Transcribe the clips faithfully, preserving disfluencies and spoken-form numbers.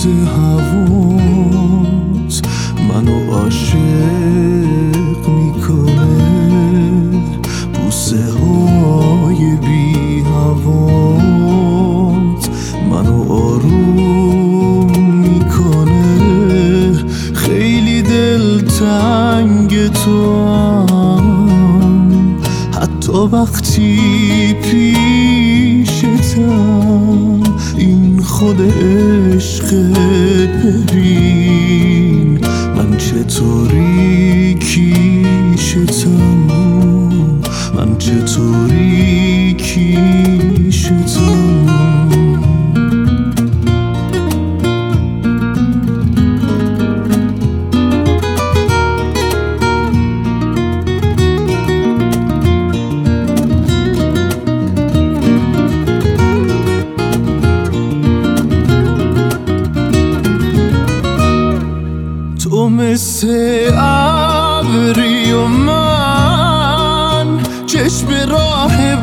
بوسه هوات منو عاشق میکنه، بوسه های بی هوات منو آروم میکنه. خیلی دلتنگ تو هم، حتی وقتی پیشتم، این خود عشق. ببین من چطوری کیشتم، من چطوری کیشتم. تو مثل ابری و من چشم راه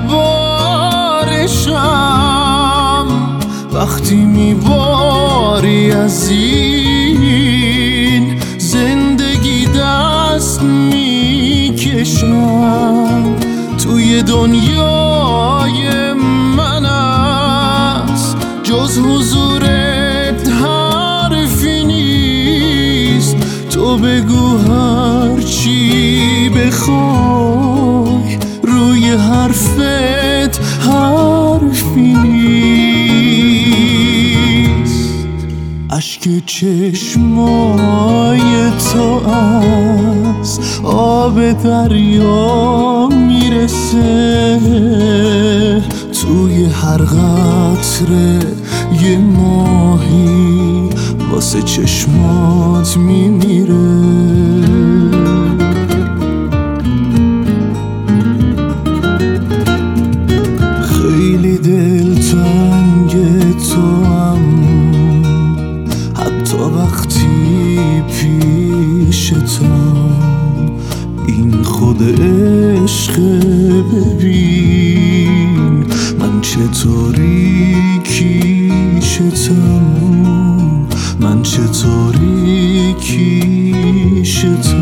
بارشم، وقتی میباری از این زندگی دست میکشم. توی دنیای من است جز حضورت حرفی نیست. تو بگو هر چی بخوای، روی حرفت حرفی نیست. اشک چشمای تو از آب دریا میرسه، توی هر قطره یه ماهی واسه چشمات میمیره. خیلی دلتنگ تو هم، حتی وقتی پیشتم، این خود عشق. ببین من چطوری کیشتم، من چطوری کیشتم.